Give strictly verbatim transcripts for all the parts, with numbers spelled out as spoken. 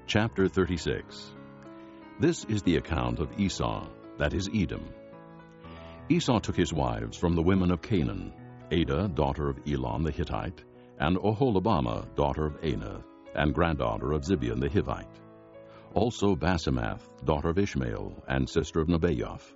Chapter thirty-six. This is the account of Esau, that is Edom. Esau took his wives from the women of Canaan, Adah, daughter of Elon the Hittite, and Oholibamah, daughter of Anah, and granddaughter of Zibeon the Hivite. Also Basemath, daughter of Ishmael, and sister of Nebaioth.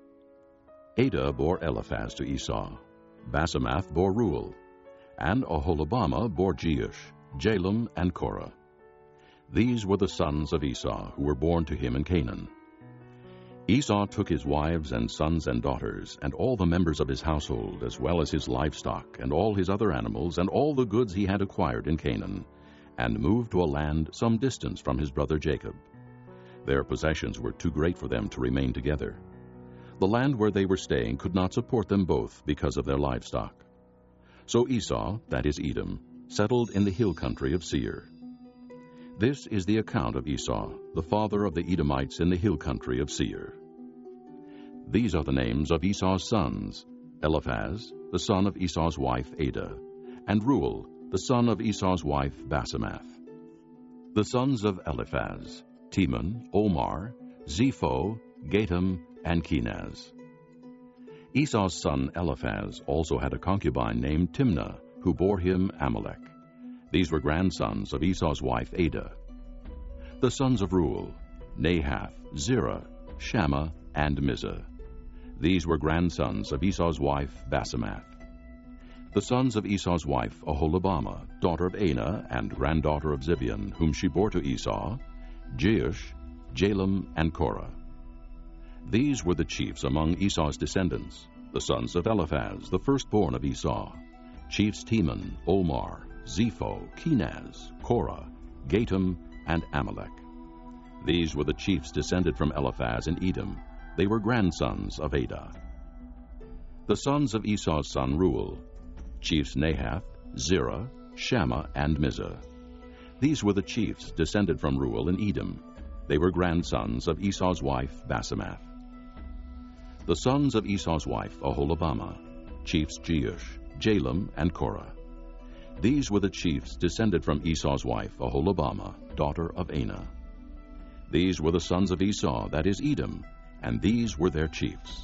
Adah bore Eliphaz to Esau. Basemath bore Reuel, and Oholibamah bore Jeush, Jalem, and Korah. These were the sons of Esau, who were born to him in Canaan. Esau took his wives and sons and daughters, and all the members of his household, as well as his livestock, and all his other animals, and all the goods he had acquired in Canaan, and moved to a land some distance from his brother Jacob. Their possessions were too great for them to remain together. The land where they were staying could not support them both because of their livestock. So Esau, that is Edom, settled in the hill country of Seir. This is the account of Esau, the father of the Edomites in the hill country of Seir. These are the names of Esau's sons: Eliphaz, the son of Esau's wife Adah, and Reuel, the son of Esau's wife Basemath. The sons of Eliphaz: Teman, Omar, Zepho, Gatam, and Kenaz. Esau's son Eliphaz also had a concubine named Timnah, who bore him Amalek. These were grandsons of Esau's wife Adah. The sons of Reuel: Nahath, Zerah, Shammah, and Mizah. These were grandsons of Esau's wife Basemath. The sons of Esau's wife Oholibamah, daughter of Anah, and granddaughter of Zibeon, whom she bore to Esau: Jeush, Jalem, and Korah. These were the chiefs among Esau's descendants, the sons of Eliphaz, the firstborn of Esau: chiefs Teman, Omar, Zepho, Kenaz, Korah, Gatam, and Amalek. These were the chiefs descended from Eliphaz in Edom. They were grandsons of Adah. The sons of Esau's son Reuel: chiefs Nahath, Zerah, Shammah, and Mizah. These were the chiefs descended from Reuel in Edom. They were grandsons of Esau's wife Basemath. The sons of Esau's wife Oholibamah: chiefs Jeush, Jalem, and Korah. These were the chiefs descended from Esau's wife Oholibamah, daughter of Anah. These were the sons of Esau, that is Edom, and these were their chiefs.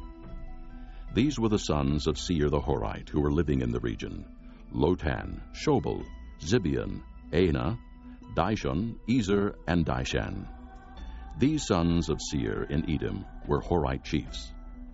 These were the sons of Seir the Horite, who were living in the region: Lotan, Shobal, Zibeon, Anah, Dishon, Ezer, and Dishan. These sons of Seir in Edom were Horite chiefs.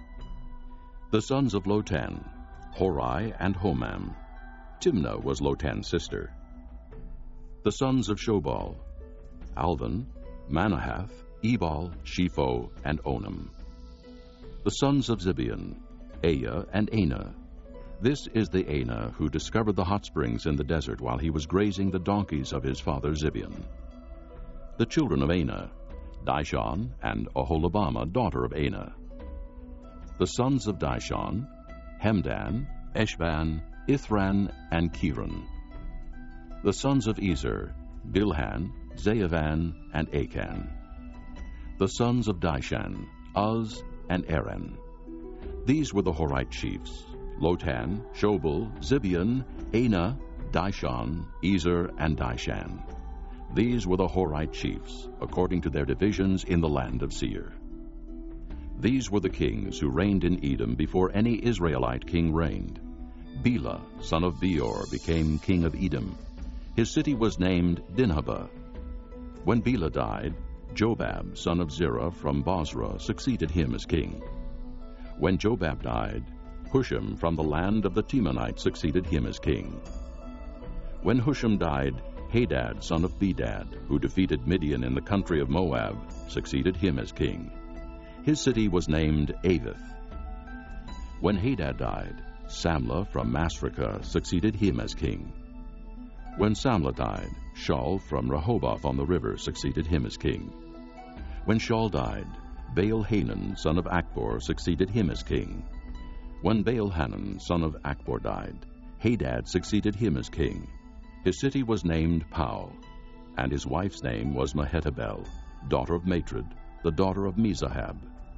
The sons of Lotan: Hori and Homam. Timnah was Lotan's sister. The sons of Shobal: Alvan, Manahath, Ebal, Shepho, and Onam. The sons of Zibeon: Aya and Anah. This is the Anah who discovered the hot springs in the desert while he was grazing the donkeys of his father Zibeon. The children of Anah: Dishon and Oholibamah, daughter of Anah. The sons of Dishon: Hemdan, Eshban, Ithran, and Kiran. The sons of Ezer: Bilhan, Zaavan, and Achan. The sons of Dishan: Uz and Aaron. These were the Horite chiefs: Lotan, Shobal, Zibeon, Anah, Dishon, Ezer, and Dishan. These were the Horite chiefs, according to their divisions in the land of Seir. These were the kings who reigned in Edom before any Israelite king reigned. Bela, son of Beor, became king of Edom. His city was named Dinhabah. When Bela died, Jobab, son of Zerah from Bozrah, succeeded him as king. When Jobab died, Husham from the land of the Temanites succeeded him as king. When Husham died, Hadad, son of Bedad, who defeated Midian in the country of Moab, succeeded him as king. His city was named Avith. When Hadad died, Samlah from Masrekah succeeded him as king. When Samlah died, Shaul from Rehoboth on the river succeeded him as king. When Shaul died, Baal-Hanan, son of Akbor, succeeded him as king. When Baal-Hanan, son of Akbor, died, Hadad succeeded him as king. His city was named Pau, and his wife's name was Mehetabel, daughter of Matred, the daughter of Mezahab.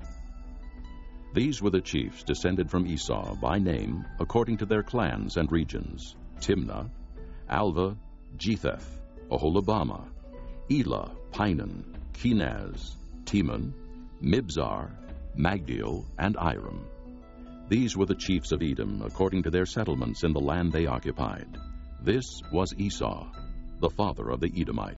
These were the chiefs descended from Esau by name, according to their clans and regions: Timnah, Alva, Jetheth, Oholibamah, Elah, Pinon, Kenaz, Teman, Mibzar, Magdiel, and Iram. These were the chiefs of Edom, according to their settlements in the land they occupied. This was Esau, the father of the Edomites.